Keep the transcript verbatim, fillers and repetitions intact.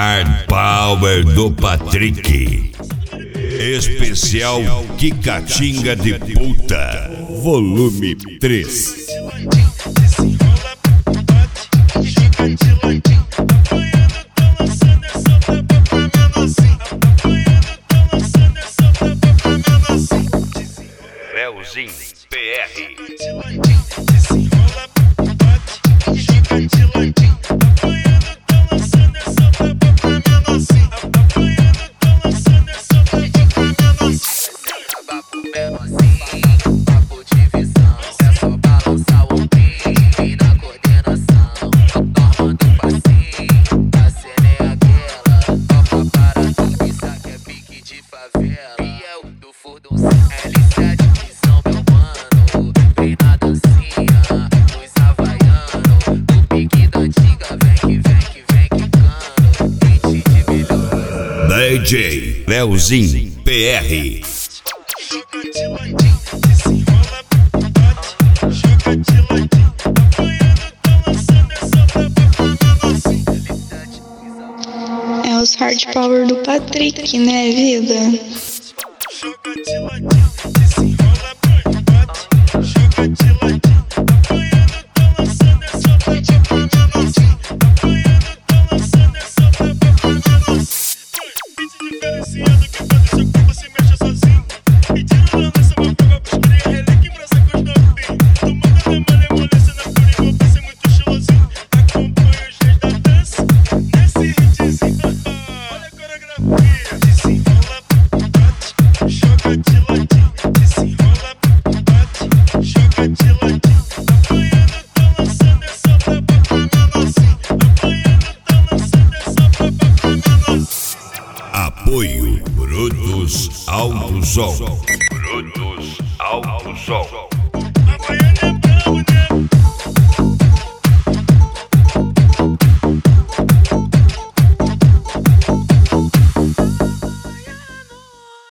Hard Power do Patrick. Especial Quicatinga de Puta, volume três. Leozinho P R. D J Leozinho P R. É os Hard Power do Patrick, né, vida? Apoio Brutus Alto Som. Brutus Alto Som.